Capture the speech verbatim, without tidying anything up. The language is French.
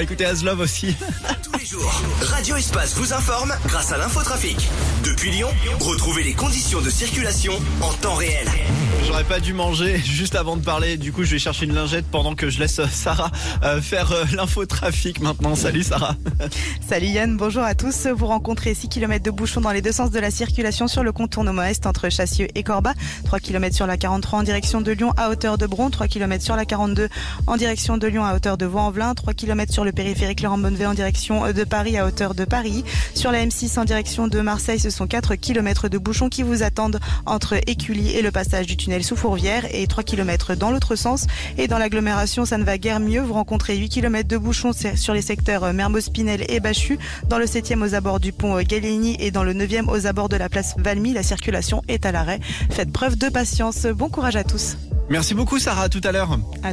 Écoutez Aslov aussi. Tous les jours, Radio Espace vous informe grâce à l'infotrafic. Depuis Lyon, retrouvez les conditions de circulation en temps réel. J'aurais pas dû manger juste avant de parler, du coup je vais chercher une lingette pendant que je laisse Sarah euh, faire euh, l'infotrafic maintenant. Salut Sarah. Salut Yann, bonjour à tous. Vous rencontrez six kilomètres de bouchons dans les deux sens de la circulation sur le contournement est entre Chassieux et Corba, trois kilomètres sur la quarante-trois en direction de Lyon à hauteur de Bron, trois kilomètres sur la quarante-deux en direction de Lyon à hauteur de Vaux-en-Velin, trois kilomètres sur le périphérique Laurent-Bonnevet en direction de Paris à hauteur de Paris. Sur la M six en direction de Marseille, ce sont quatre kilomètres de bouchons qui vous attendent entre Écully et le passage du tunnel sous Fourvière et trois kilomètres dans l'autre sens. Et dans l'agglomération, ça ne va guère mieux. Vous rencontrez huit kilomètres de bouchons sur les secteurs Mermoz-Pinel et Bachu, dans le septième aux abords du pont Gallieni et dans le neuvième aux abords de la place Valmy. La circulation est à l'arrêt. Faites preuve de patience. Bon courage à tous. Merci beaucoup Sarah, à tout à l'heure. À